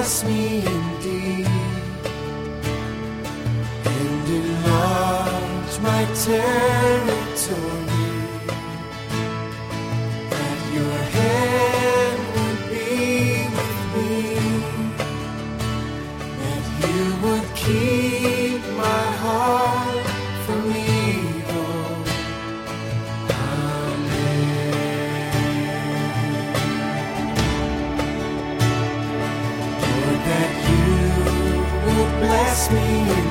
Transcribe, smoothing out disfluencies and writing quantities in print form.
bless me indeed and enlarge my territory, that your hand would be with me, that you would keep my heart from evil. Lord, that you would bless me